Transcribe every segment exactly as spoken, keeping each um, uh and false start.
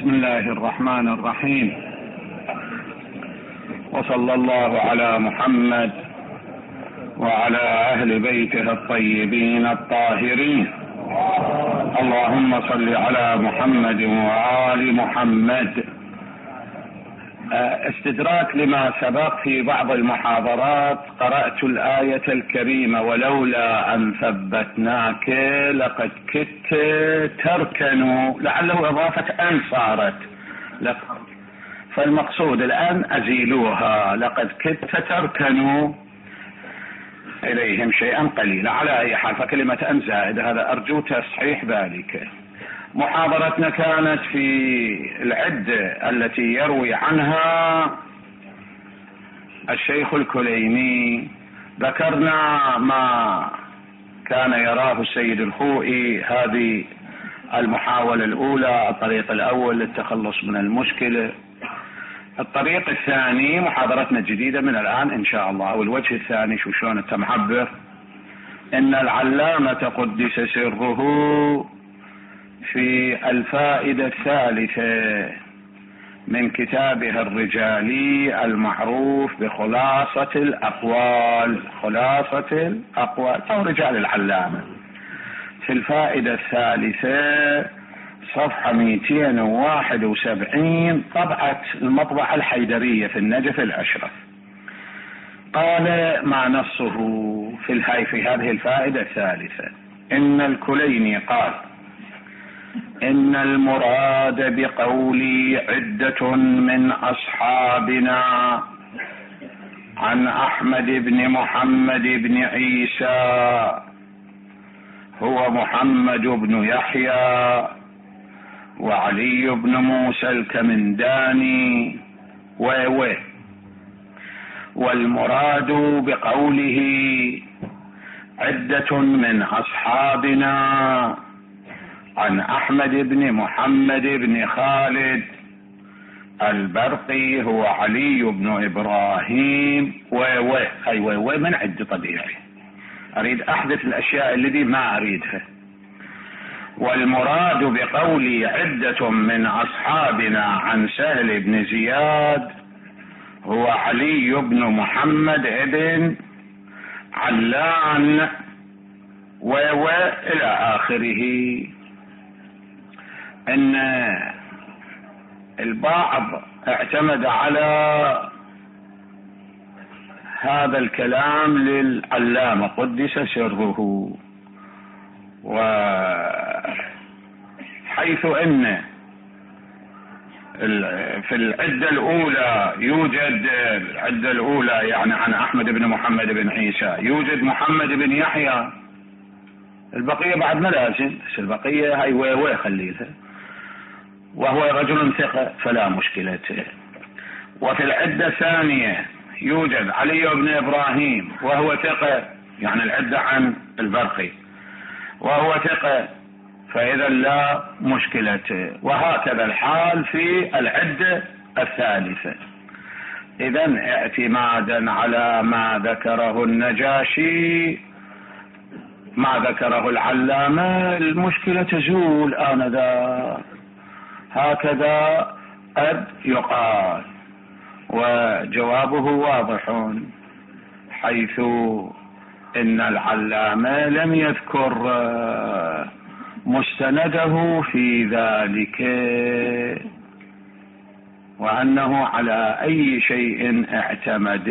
بسم الله الرحمن الرحيم، وصلى الله على محمد وعلى أهل بيته الطيبين الطاهرين. اللهم صل على محمد وآل محمد. استدراك لما سبق في بعض المحاضرات، قرأت الآية الكريمة: ولولا أن ثبتناك لقد كدت تركن، لعله إضافة أن صارت لك، فالمقصود الآن أزيلوها: لقد كدت تركن إليهم شيئا قليلا. على أي حال فكلمة أن زائد، هذا أرجو تصحيح ذلك. محاضرتنا كانت في العدة التي يروي عنها الشيخ الكليني. ذكرنا ما كان يراه السيد الخوئي، هذه المحاولة الأولى، الطريق الأول للتخلص من المشكلة. الطريق الثاني محاضرتنا الجديدة من الآن إن شاء الله، والوجه الثاني شو شلون أنت معبر: إن العلامة قدس سره في الفائدة الثالثة من كتابها الرجالي المعروف بخلاصة الأقوال، خلاصة الأقوال أو رجال العلامة، في الفائدة الثالثة صفحة مئتين وواحد وسبعين، طبعة المطبعة الحيدرية في النجف الأشرف. قال مع نصه في الهاي في هذه الفائدة الثالثة: إن الكليني قال: إن المراد بقولي عدة من أصحابنا عن أحمد بن محمد بن عيسى هو محمد بن يحيى وعلي بن موسى الكمنداني و والمراد بقوله عدة من أصحابنا عن أحمد بن محمد بن خالد البرقي هو علي بن إبراهيم و أي و من عد طبيعي، أريد أحدث الأشياء التي ما أريدها. والمراد بقولي عدة من أصحابنا عن سهل بن زياد هو علي بن محمد بن علان و إلى آخره. ان البعض اعتمد على هذا الكلام للعلامة قدس سره، وحيث ان في العدة الاولى يوجد العدة الاولى يعني عن احمد بن محمد بن عيسى يوجد محمد بن يحيى، البقية بعد ما لازم، بس البقية هاي وي خليها، وهو رجل ثقة فلا مشكلة. وفي العدة الثانية يوجد علي بن إبراهيم وهو ثقة، يعني العدة عن البرقي وهو ثقة، فإذا لا مشكلة. وهكذا الحال في العدة الثالثة. إذن اعتمادا على ما ذكره النجاشي، ما ذكره العلامة، المشكلة تزول آنذاك، هكذا قد يقال. وجوابه واضح، حيث إن العلامة لم يذكر مستنده في ذلك، وأنه على أي شيء اعتمد،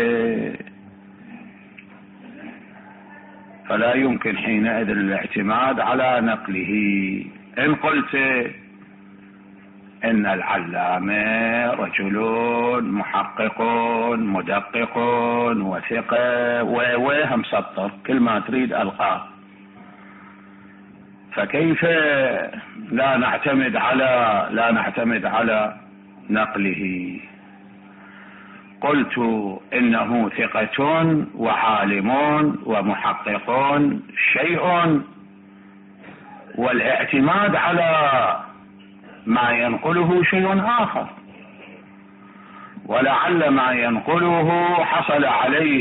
فلا يمكن حينئذ الاعتماد على نقله. إن قلت إن العلامة رجل محقق مدقق وثقة وهم سطر كل ما تريد ألقاه، فكيف لا نعتمد على لا نعتمد على نقله؟ قلت إنه ثقة وعالم ومحقق شيء، والاعتماد على ما ينقله شيء آخر، ولعل ما ينقله حصل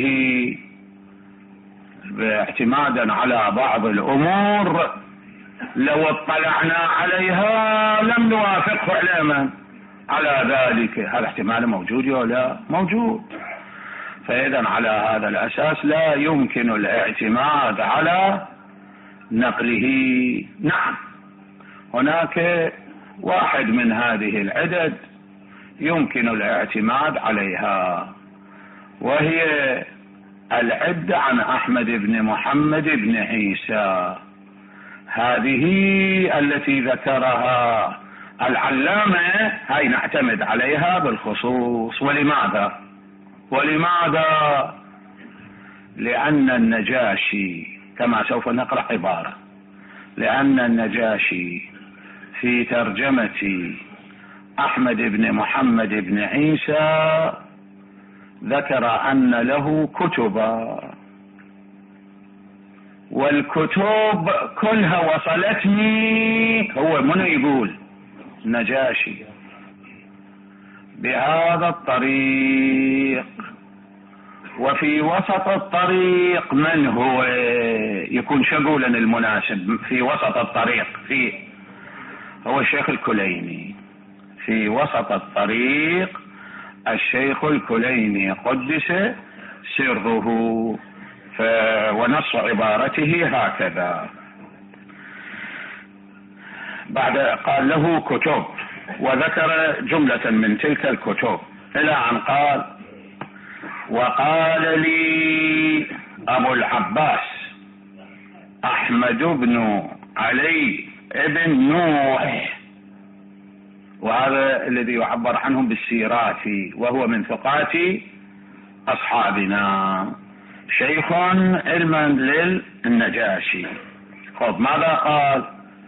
عليه اعتمادا على بعض الأمور لو اطلعنا عليها لم نوافقه علما على ذلك. هذا احتمال موجود ولا لا؟ موجود. فإذا على هذا الأساس لا يمكن الاعتماد على نقله. نعم، هناك واحد من هذه العدد يمكن الاعتماد عليها، وهي العدة عن أحمد بن محمد بن عيسى. هذه التي ذكرها العلامة هاي نعتمد عليها بالخصوص. ولماذا؟ ولماذا؟ لأن النجاشي، كما سوف نقرأ عبارة، لأن النجاشي في ترجمة أحمد بن محمد بن عيسى ذكر أن له كتبا، والكتب كلها وصلتني، هو منو يقول؟ نجاشي، بهذا الطريق. وفي وسط الطريق من هو يكون شغولا المناسب في وسط الطريق؟ في هو الشيخ الكليني. في وسط الطريق الشيخ الكليني قدس سره. ف... ونص عبارته هكذا. بعد قال له كتب، وذكر جملة من تلك الكتب إلى أن قال: وقال لي أبو العباس أحمد بن علي ابن نوح، وهذا الذي يعبر عنهم بالسيراتي، وهو من ثقات أصحابنا، شيخ علما للنجاشي. خب ماذا قال؟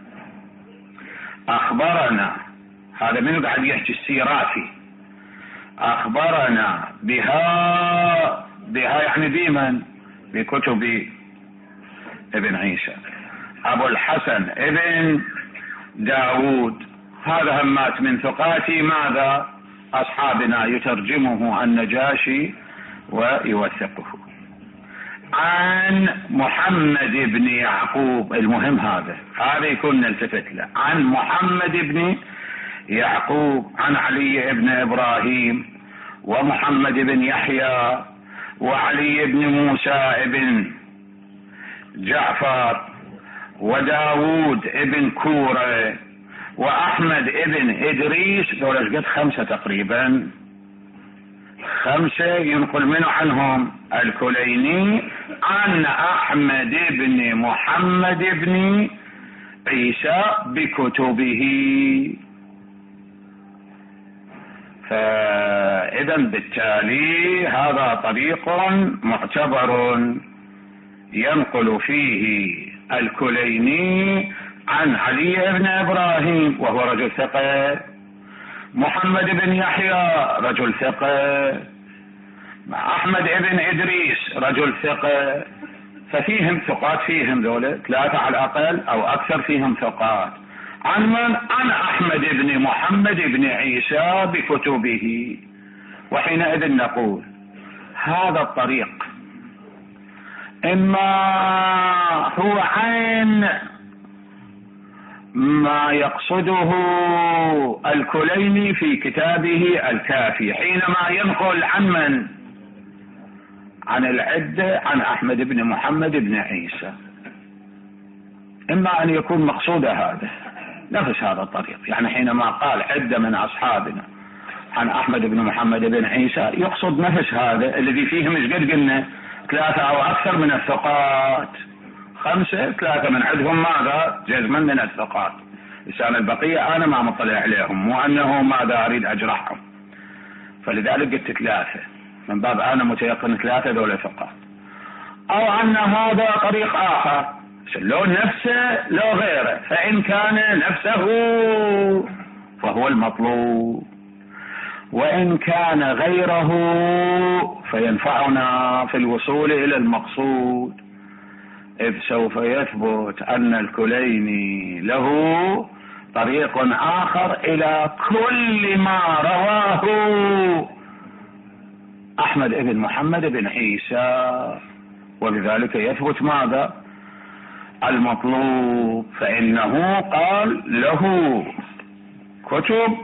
أخبرنا، هذا من قاعد يحكي السيراتي، أخبرنا بها، بها يعني بمن؟ بكتب ابن عيسى، أبو الحسن ابن داود، هذا همات من ثقات ماذا؟ أصحابنا، يترجمه النجاشي ويوثقه. عن محمد بن يعقوب، المهم هذا هذا يكون نلتفت له، عن محمد بن يعقوب عن علي بن إبراهيم ومحمد بن يحيى وعلي بن موسى بن جعفر وداود بن كورة وأحمد بن إدريس. دول قد خمسة تقريبا، خمسة ينقل منه عنهم الكليني عن أحمد بن محمد بن عيسى بكتبه. فإذا بالتالي هذا طريق معتبر ينقل فيه الكليني عن علي بن إبراهيم وهو رجل ثقة، محمد بن يحيى رجل ثقة، أحمد بن إدريس رجل ثقة. ففيهم ثقات، فيهم ذولا ثلاثة على الأقل أو أكثر فيهم ثقات. عن من؟ عن أحمد بن محمد بن عيسى بكتبه. وحينئذ نقول هذا الطريق إما هو عين ما يقصده الكليني في كتابه الكافي حينما ينقل عن من؟ عن العدة عن أحمد بن محمد بن عيسى، إما أن يكون مقصود هذا نفس هذا الطريق، يعني حينما قال عدة من أصحابنا عن أحمد بن محمد بن عيسى يقصد نفس هذا الذي فيه مش قد قلنا ثلاثة أو أكثر من الثقات، خمسة، ثلاثة من عندهم ماذا؟ جزما من الثقات. لسان البقية أنا ما مطلع عليهم، مو أنه ماذا أريد أجرحهم، فلذلك قلت ثلاثة من باب أنا متيقن ثلاثة دولة ثقات. أو أن هذا طريق آخر، لو نفسه لو غيره، فإن كان نفسه فهو المطلوب، وإن كان غيره فينفعنا في الوصول إلى المقصود، إذ سوف يثبت أن الكليني له طريق آخر إلى كل ما رواه أحمد بن محمد بن عيسى، وبذلك يثبت ماذا؟ المطلوب، فإنه قال له كتب،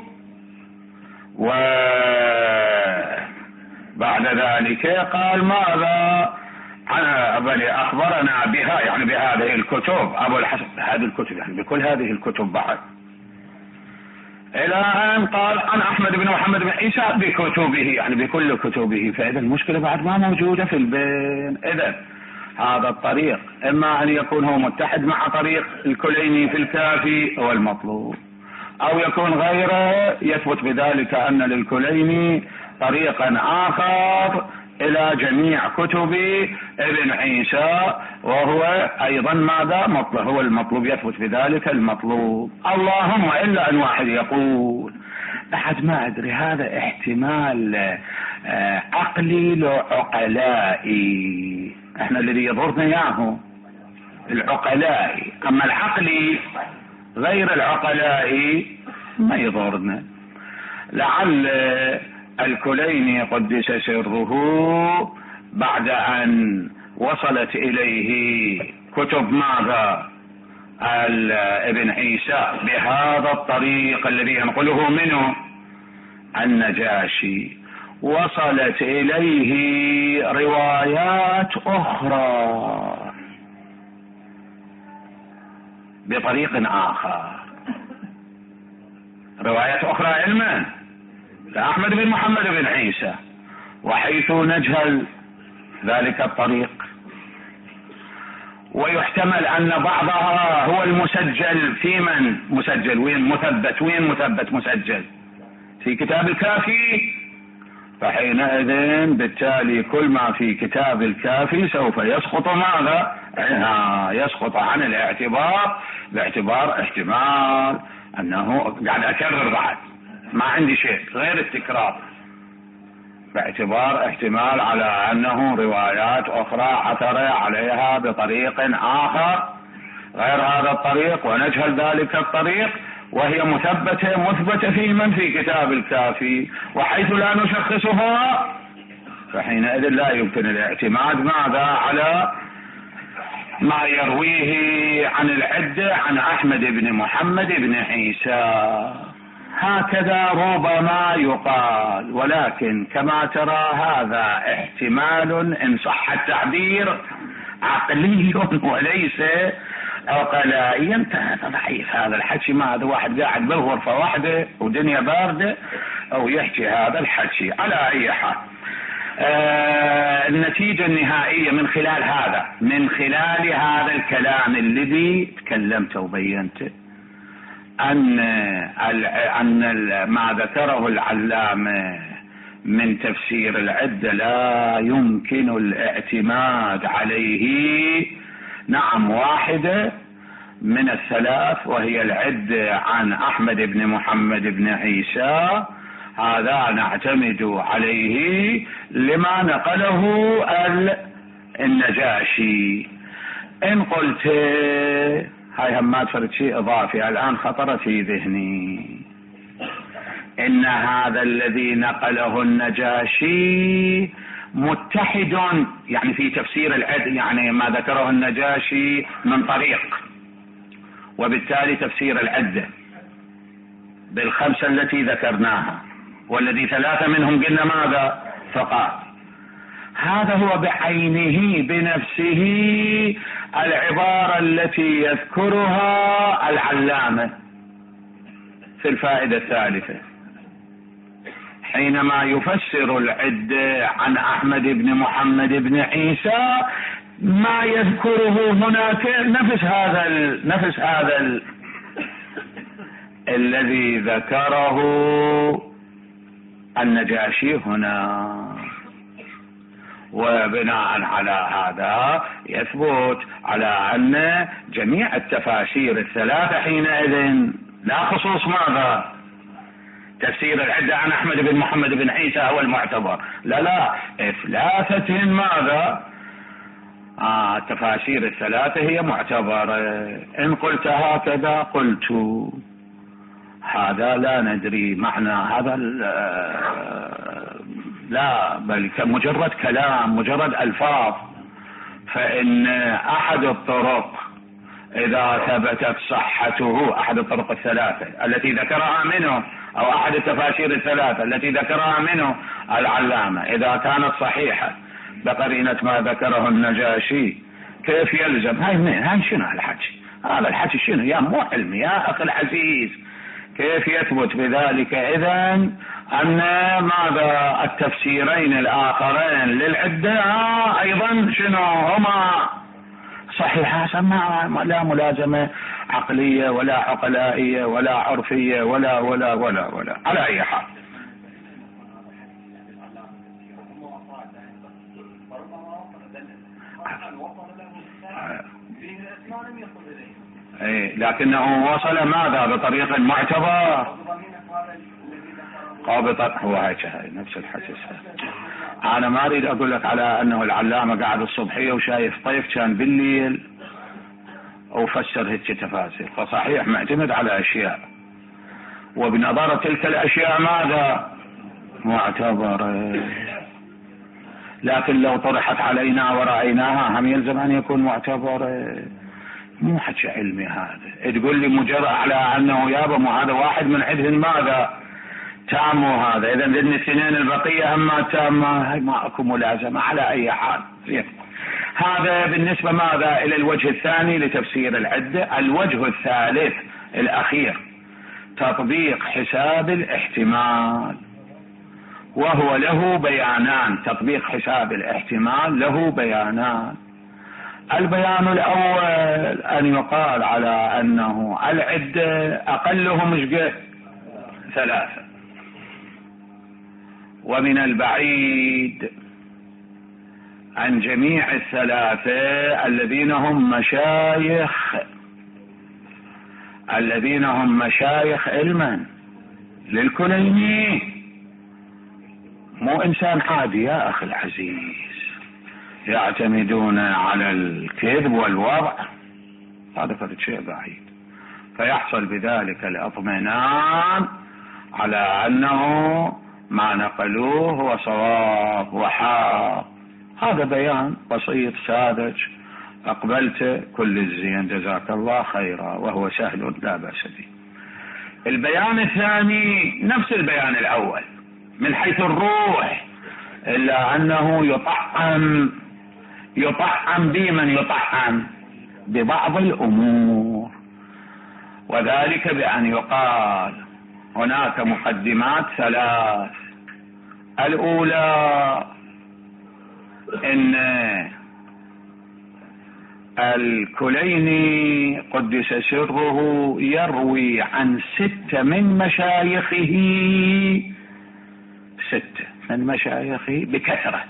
وبعد ذلك قال ماذا بل أخبرنا بها، يعني بهذه الكتب أبو الحسن، هذه الكتب يعني بكل هذه الكتب بعد، إلى أن قال عن أحمد بن محمد بن عيسى بكتبه، يعني بكل كتبه. فإذا المشكلة بعد ما موجودة في البين. إذا هذا الطريق إما أن يكون هو متحد مع طريق الكليني في الكافي هو المطلوب، أو يكون غيره يثبت بذلك أن للكليني طريقا آخر إلى جميع كتب ابن عيسى، وهو أيضا ماذا مطلوب، هو المطلوب، يثبت بذلك المطلوب. اللهم إلا أن واحد يقول أحد ما أدري هذا احتمال عقلي لو عقلائي، احنا الذي يضرنا ياهو العقلائي، أما العقلي غير العقلائي ما يضرنا. لعل الكليني قدس سره بعد أن وصلت إليه كتب ماذا ابن عيسى بهذا الطريق الذي ينقله منه النجاشي، وصلت إليه روايات أخرى بطريق آخر، روايات أخرى علما لأحمد بن محمد بن عيسى، وحيث نجهل ذلك الطريق، ويحتمل أن بعضها هو المسجل في من مسجل، وين مثبت، وين مثبت مسجل في كتاب الكافي، فحينئذ بالتالي كل ما في كتاب الكافي سوف يسقط ماذا؟ يسقط عن الاعتبار، باعتبار احتمال أنه قاعد أكرر بعد ما عندي شيء غير التكرار، باعتبار احتمال على أنه روايات أخرى عثر عليها بطريق آخر غير هذا الطريق، ونجهل ذلك الطريق، وهي مثبتة مثبتة في من في كتاب الكافي، وحيث لا نشخصها فحينئذ لا يمكن الاعتماد ماذا على ما يرويه عن العدة عن أحمد بن محمد بن عيسى. هكذا ربما يقال، ولكن كما ترى هذا احتمال إن صح التعبير عقلي وليس عقلائيا. ضعيف هذا الحكي، ما هذا واحد قاعد بالغرفة واحدة ودنيا باردة أو يحكي هذا الحكي. على أي حال آه النتيجة النهائية من خلال هذا، من خلال هذا الكلام الذي تكلمت وبينته، أن أن ما ذكره العلامة من تفسير العدة لا يمكن الاعتماد عليه. نعم، واحدة من الثلاث وهي العدة عن أحمد بن محمد بن عيسى، هذا نعتمد عليه لما نقله النجاشي. إن قلت هاي هم ما تفرد شيء إضافي الآن خطر في ذهني، إن هذا الذي نقله النجاشي متحد يعني في تفسير العد، يعني ما ذكره النجاشي من طريق، وبالتالي تفسير العدة بالخمسة التي ذكرناها، والذي ثلاثة منهم قلنا ماذا فقط. هذا هو بعينه بنفسه العبارة التي يذكرها العلامة في الفائدة الثالثة حينما يفسر العدة عن أحمد بن محمد بن عيسى، ما يذكره هناك نفس هذا ال... نفس هذا ال... الذي ذكره النجاشي هنا، وبناء على هذا يثبت على أن جميع التفاسير الثلاثة حينئذ لا خصوص ماذا تفسير العدة عن أحمد بن محمد بن عيسى هو المعتبر، لا لا إثلاثة ماذا آه التفاسير الثلاثة هي معتبرة. إن قلت هكذا قلت هذا لا ندري معنى هذا، لا بل كمجرد كلام، مجرد ألفاظ. فإن أحد الطرق إذا ثبتت صحته أحد الطرق الثلاثة التي ذكرها منه أو أحد التفاسير الثلاثة التي ذكرها منه العلامة، إذا كانت صحيحة بقرينة ما ذكره النجاشي، كيف يلزم؟ هاي منين؟ هاي شنو هالحكي؟ هذا الحكي شنو؟ يا مو علمي يا أخي العزيز. كيف يثبت بذلك إذن أن ماذا التفسيرين الآخرين للعدة أيضا شنو هما صحيحة؟ ما لا ملازمة عقلية ولا عقلائية ولا عرفية ولا ولا ولا ولا على أي حال. ايه لكنه وصل ماذا بطريق معتبر قابطا. هو هيك هاي نفس الحديث. انا ما اريد اقول لك على انه العلامة قاعد الصبحية وشايف طيف كان بالليل وفسر هيك تفاسير، فصحيح معتمد على اشياء وبنظر تلك الاشياء ماذا معتبرة، لكن لو طرحت علينا ورأيناها هم يلزم ان يكون معتبرة. مو حكي علمي هذا. تقول لي مجرد على انه يابا مو هذا واحد من عندهم ماذا تام هذا، اذا ذن الاثنين البقية اما تامة، هاي ما اكو ملازمة على اي حال. هذا بالنسبة ماذا الى الوجه الثاني لتفسير العدة. الوجه الثالث الاخير تطبيق حساب الاحتمال، وهو له بيانان. تطبيق حساب الاحتمال له بيانان. البيان الاول ان يقال على انه العدة اقلهم شقد ثلاثة، ومن البعيد عن جميع الثلاثة الذين هم مشايخ الذين هم مشايخ علما للكليني، مو انسان عادي يا اخي العزيز يعتمدون على الكذب والوضع. هذا فرد شيء بعيد، فيحصل بذلك الاطمئنان على انه ما نقلوه هو صواب وحق. هذا بيان بسيط ساذج اقبلت كل الزين جزاك الله خيرا، وهو سهل لا بأس به. البيان الثاني نفس البيان الاول من حيث الروح، الا انه يطعم يطعم بمن يطعم ببعض الامور، وذلك بان يقال هناك مقدمات ثلاث. الاولى ان الكليني قدس سره يروي عن ستة من مشايخه ستة من مشايخه بكثرة.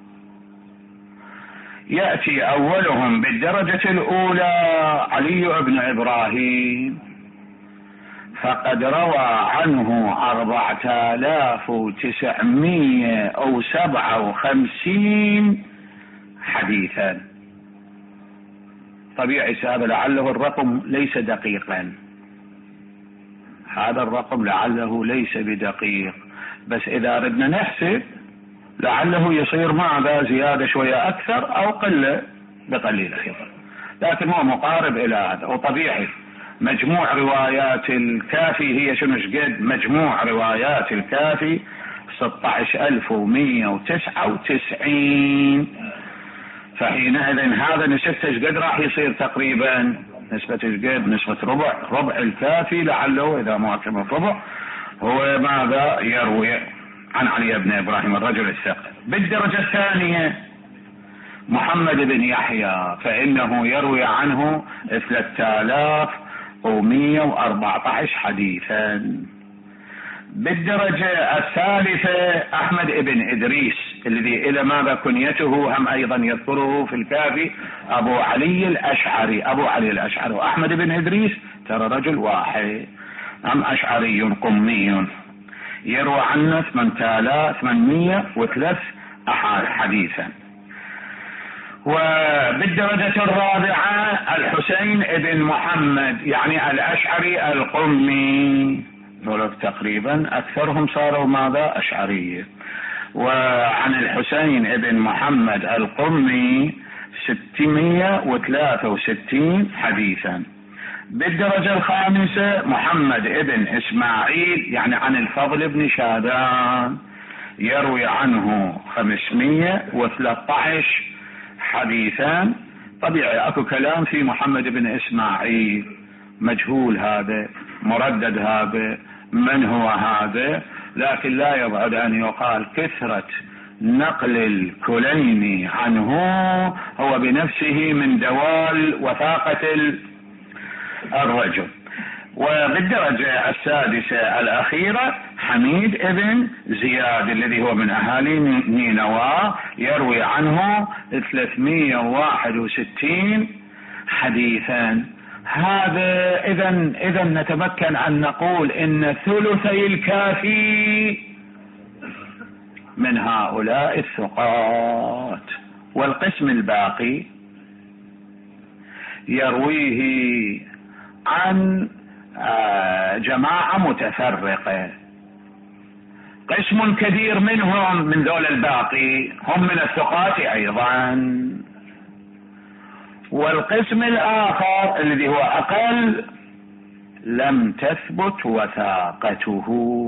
يأتي أولهم بالدرجة الأولى علي بن إبراهيم، فقد روى عنه أربعة آلاف وتسعمية أو سبعة وخمسين حديثا. طبيعي هذا لعله الرقم ليس دقيقا، هذا الرقم لعله ليس بدقيق، بس إذا ردنا نحسب لعله يصير ماذا زيادة شوية أكثر أو قلة بقليل أيضا، لكن هو مقارب إلى هذا. وطبيعي مجموع روايات الكافي هي شنو شقد؟ مجموع روايات الكافي ستة عشر ألف ومئة وتسعة وتسعين، فحينئذ هذا نسبته شقد راح يصير تقريبا نسبة شقد؟ نسبة ربع ربع الكافي، لعله إذا ما كان ربع هو ماذا يروي عن علي بن إبراهيم الرجل الثقل. بالدرجة الثانية محمد بن يحيى، فإنه يروي عنه ثلاثة آلاف ومئة وأربعة عشر حديثا. بالدرجة الثالثة أحمد بن إدريس الذي إلى ماذا كنيته هم أيضا يذكره في الكافي أبو علي الأشعري. أبو علي الأشعري وأحمد بن إدريس ترى رجل واحد، هم أشعري قمي، يروى عنه ثمانية آلاف وثمانمئة وثلاثة حديثا. وبالدرجة الرابعة الحسين بن محمد يعني الأشعري القمي، دول تقريبا أكثرهم صاروا ماذا أشعرية. وعن الحسين بن محمد القمي ستمائة وثلاثة وستين حديثا. بالدرجة الخامسة محمد ابن إسماعيل يعني عن الفضل بن شادان، يروي عنه خمسمائة وثلاثة عشر حديثا. طبيعي اكو كلام في محمد بن إسماعيل، مجهول هذا، مردد هذا، من هو هذا، لكن لا يبعد ان يقال كثرة نقل الكليني عنه هو بنفسه من دوال وثاقة الرجل. وبالدرجة السادسة الأخيرة حميد ابن زياد الذي هو من أهالي نينوى، يروي عنه ثلاثمائة وواحد وستين حديثا. هذا إذن إذن نتمكن أن نقول إن ثلثي الكافي من هؤلاء الثقات، والقسم الباقي يرويه عن جماعة متفرقة. قسم كبير منهم من ذول الباقي هم من الثقات أيضا، والقسم الآخر الذي هو أقل لم تثبت وثاقته.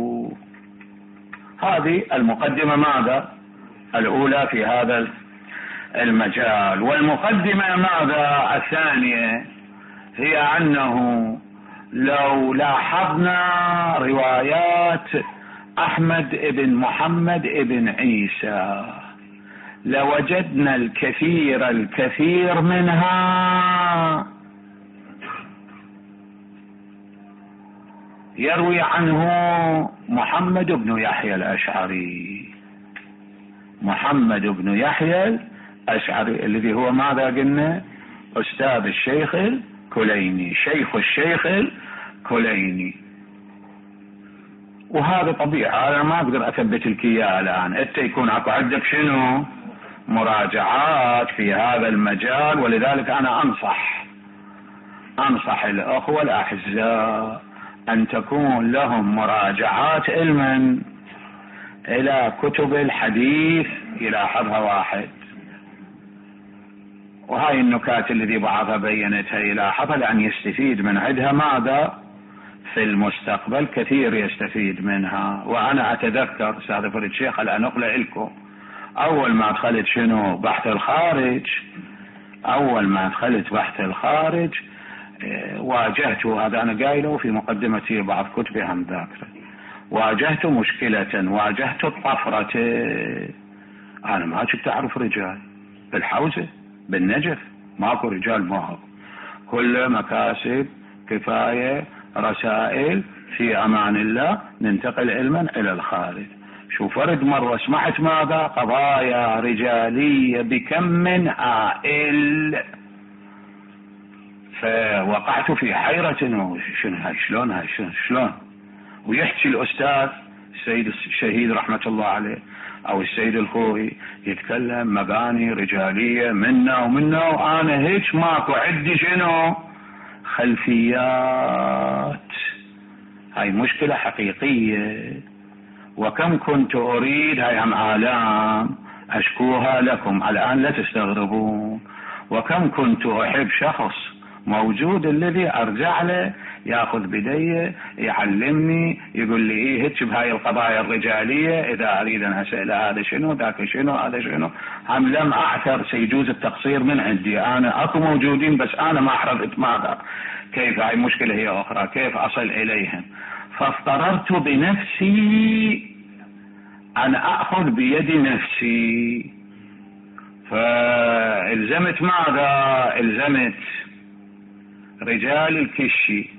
هذه المقدمة ماذا الأولى في هذا المجال. والمقدمة ماذا الثانية هي أنه لو لاحظنا روايات أحمد بن محمد بن عيسى لوجدنا الكثير الكثير منها يروي عنه محمد بن يحيى الأشعري. محمد بن يحيى الأشعري الذي هو ماذا قلنا أستاذ الشيخ الكليني، شيخ الشيخ الكليني. وهذا طبيعي، انا ما اقدر اثبت لك اياه الان، انت يكون اكو عندك شنو مراجعات في هذا المجال. ولذلك انا انصح انصح الاخوة الاعزاء ان تكون لهم مراجعات علما الى كتب الحديث يلاحظها واحد. وهاي النكات الذي بعضها بينتها يلاحظها لأن يستفيد من عندها ماذا في المستقبل، كثير يستفيد منها. وأنا أتذكر أستاذ فريد شيخ الآن نقله لكم، أول ما دخلت شنو بحث الخارج، أول ما دخلت بحث الخارج اه واجهته، هذا أنا قايله في مقدمتي بعض كتبي هم ذاكرة، واجهت مشكلة، واجهت الطفرة. أنا ما كنت أعرف رجال بالحوزة بالنجف، ماكو رجال معه، كل مكاسب كفاية رسائل في امان الله، ننتقل علما الى الخارج. شو فرد مرة سمعت ماذا قضايا رجالية بكم من هائل، فوقعت في حيرة شنو هاي، شلون هاي شلون شلون ويحكي الاستاذ السيد الشهيد رحمة الله عليه او السيد الخوي يتكلم مباني رجالية منا ومنا، وانا هيك ماكو عندي شنو خلفيات. هاي مشكلة حقيقية، وكم كنت اريد، هاي هم آلام اشكوها لكم الان لا تستغربون، وكم كنت احب شخص موجود الذي ارجع له ياخذ بدي يعلمني، يقول لي ايه هيك بهاي القضايا الرجالية اذا اريد ان اسأل هذا شنو ذاك شنو هذا شنو. هم لم اعثر، سيجوز التقصير من عندي انا، اكو موجودين بس انا ما عرفت ماذا كيف، هاي مشكلة هي اخرى، كيف اصل اليهم. فاضطررت بنفسي ان اخذ بيد نفسي، فالزمت ماذا الزمت رجال الكشي،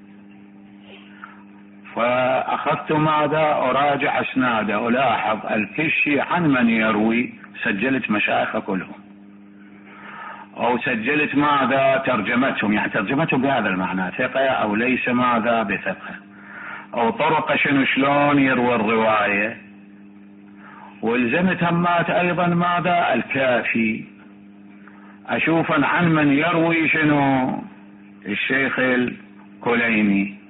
فأخذت ماذا أراجع أسناده، ألاحظ الكشي عن من يروي، سجلت مشايخ كلهم، أو سجلت ماذا ترجمتهم، يعني ترجمتهم بهذا المعنى ثقة أو ليس ماذا بثقة، أو طرق شنو شلون يروي الرواية. والزمت همات أيضا ماذا الكافي، أشوفا عن من يروي شنو الشيخ الكليني،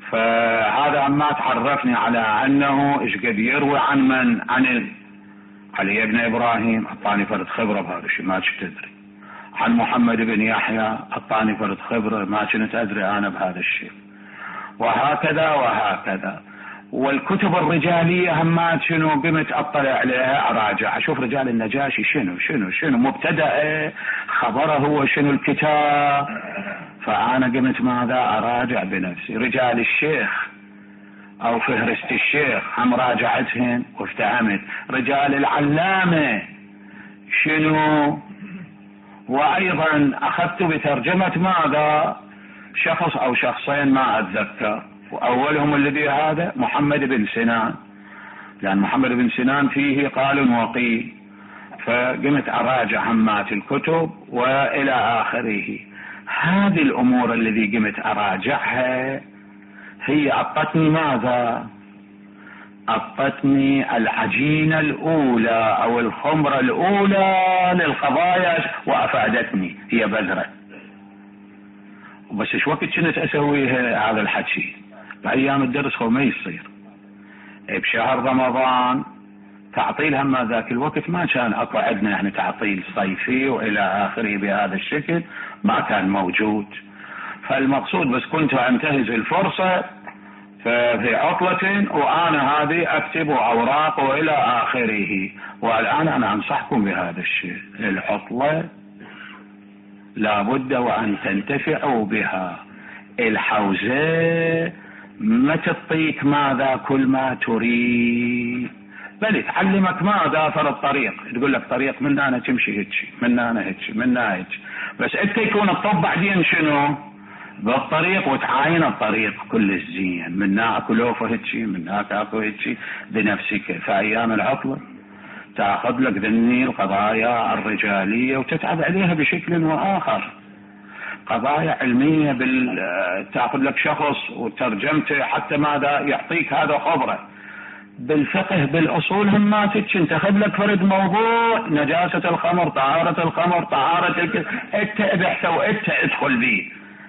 فهذا ما تعرفني على انه ايش قد يروي عن من عن علي بن إبراهيم أعطاني فرد خبرة بهذا الشيء ما كنت أدري. عن محمد بن يحيى أعطاني فرد خبرة ما كنت أدري أنا بهذا الشيء. وهكذا وهكذا. والكتب الرجالية هم شنو قمت أطلع عليها أراجع أشوف رجال النجاشي شنو شنو شنو مبتدأ خبره هو شنو الكتاب. فأنا قمت ماذا أراجع بنفسي. رجال الشيخ أو فهرست الشيخ هم راجعتهن وافتهمت. رجال العلامة شنو. وأيضا أخذت بترجمة ماذا شخص أو شخصين ما أتذكر، وأولهم الذي هذا محمد بن سنان، لأن محمد بن سنان فيه قال وقيل. فقمت أراجع همات الكتب وإلى آخره. هذه الأمور الذي قمت أراجعها هي أعطتني ماذا؟ أعطتني العجينة الأولى أو الخمرة الأولى للقضايا وأفادتني هي بذرة. بس ايش وقت كنت أسويها هذا الحكي بأيام الدرس هو ما يصير. بشهر رمضان تعطيل هم ذاك الوقت ما كان اكو عندنا يعني تعطيل صيفي والى اخره بهذا الشكل ما كان موجود. فالمقصود بس كنت انتهز الفرصة في عطلة وانا هذه اكتب اوراق والى اخره. والان انا انصحكم بهذا الشيء. العطلة لابد وان تنتفعوا بها. الحوزة ما تعطيك ماذا كل ما تريد، بل تعلمك ماذا فر الطريق. تقول لك طريق من انا تمشي هيك من انا هيك من هيك، بس انت يكون الطب بعدين شنو بالطريق وتعاين الطريق كل الزين من اكو لوفه هيك من هناك اكو هيك بنفسك. في ايام العطله تاخذ لك ذني القضايا الرجاليه وتتعب عليها بشكل واخر. قضايا علميه بال تاخذ لك شخص وترجمته حتى ماذا يعطيك هذا خبره. بالفقه بالاصول هم ما تتشن تاخذ لك فرد موضوع نجاسه الخمر طهاره الخمر طهاره الك... انت ابحث وانت ادخل به.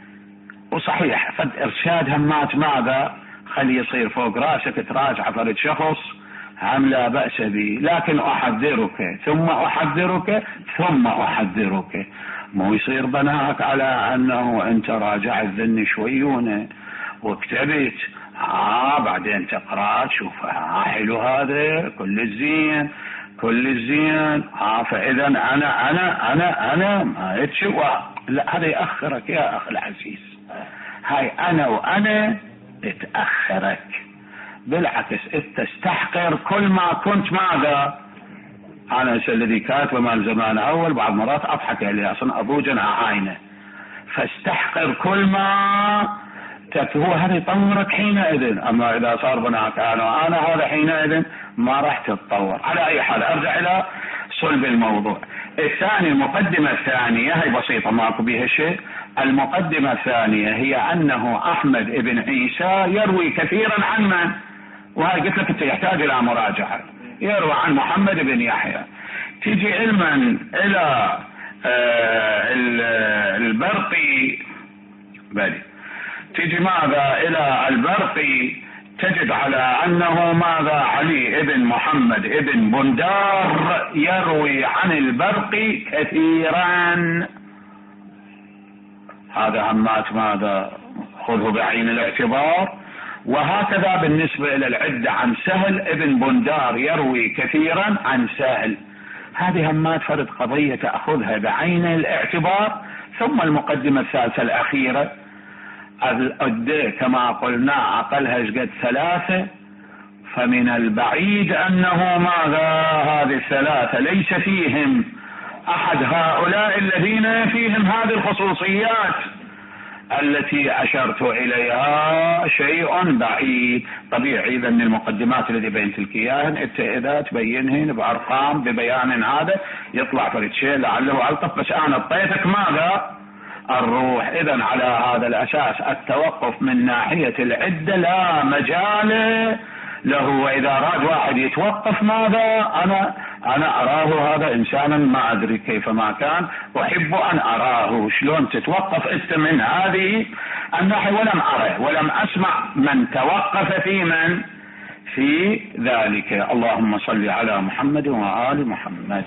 وصحيح فد ارشاد همات ماذا خلي يصير فوق راسك تراجع فرد شخص هم لا بأس به. لكن احذرك ثم احذرك ثم احذرك. مو يصير بناءك على انه انت راجعت ذني شويونه واكتبت اه بعدين تقرا تشوف اه حلو هذا كل الزين كل الزين اه فاذا انا انا انا انا ما يتشوى. لا هذا ياخرك يا اخي العزيز. هاي انا وانا تاخرك. بالعكس انت تستحقر كل ما كنت ماذا. انا الذي كاتبه مال زمان اول بعض مرات اضحك عليه اصلا اضوجا عاينه. فاستحقر كل ما هو هذا يطورك حينئذ. اما اذا صار بناك انا انا هذا حينئذ ما راح تتطور. على اي حال ارجع الى صلب الموضوع. الثاني المقدمة الثانية هي بسيطة ماكو بها شيء. المقدمة الثانية هي انه احمد ابن عيسى يروي كثيرا عن من، وهي قلت لك انت يحتاج الى مراجعة. يروي عن محمد بن يحيى. تيجي علما الى آه البرقي بل تيجي ماذا الى البرقي تجد على انه ماذا علي ابن محمد ابن بندار يروي عن البرقي كثيرا. هذا همات ماذا خذه بعين الاعتبار. وهكذا بالنسبة الى العدة عن سهل ابن بندار يروي كثيرا عن سهل. هذه همات فرد قضية تأخذها بعين الاعتبار. ثم المقدمة الثالثة الأخيرة الأدى كما قلنا أقلها قد ثلاثة. فمن البعيد أنه ماذا هذه الثلاثة ليس فيهم أحد هؤلاء الذين فيهم هذه الخصوصيات التي أشرت إليها شيء بعيد. طبيعي إذا من المقدمات التي بينت لك إياها أنت إذا تبينهن بأرقام ببيان هذا يطلع فرد شيء لعله ألطف. بس أنا اعطيتك ماذا الروح. إذا على هذا الأساس التوقف من ناحية العدة لا مجال له. وإذا أراد واحد يتوقف ماذا أنا أنا أراه هذا إنسانا ما أدري كيف ما كان أحب أن أراه. شلون تتوقف أنت من هذه الناحية؟ ولم أره ولم أسمع من توقف في من في ذلك. اللهم صل على محمد وآل محمد.